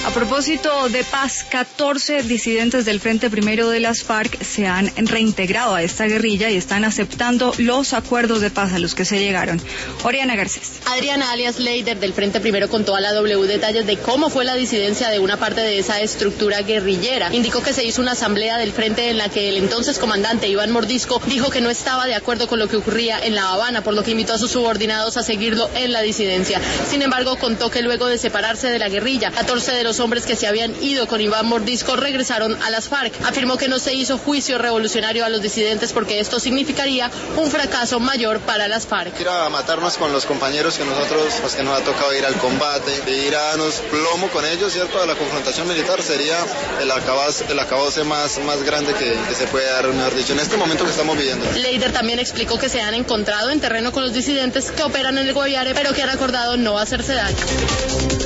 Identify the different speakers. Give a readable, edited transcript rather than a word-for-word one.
Speaker 1: A propósito de paz, 14 disidentes del Frente Primero de las FARC se han reintegrado a esta guerrilla y están aceptando los acuerdos de paz a los que se llegaron. Oriana Garcés.
Speaker 2: Adriana alias Leider del Frente Primero contó a la W detalles de cómo fue la disidencia de una parte de esa estructura guerrillera. Indicó que se hizo una asamblea del frente en la que el entonces comandante Iván Mordisco dijo que no estaba de acuerdo con lo que ocurría en La Habana, por lo que invitó a sus subordinados a seguirlo en la disidencia. Sin embargo, contó que luego de separarse de la guerrilla, 14 de los hombres que se habían ido con Iván Mordisco regresaron a las FARC. Afirmó que no se hizo juicio revolucionario a los disidentes porque esto significaría un fracaso mayor para las FARC.
Speaker 3: Ir a matarnos con los compañeros que nosotros, pues que nos ha tocado ir al combate, de ir a darnos plomo con ellos, ¿cierto? A la confrontación militar sería el acabose más grande que se puede dar, mejor dicho, en este momento que estamos viviendo.
Speaker 2: Leider también explicó que se han encontrado en terreno con los disidentes que operan en el Guaviare, pero que han acordado no hacerse daño.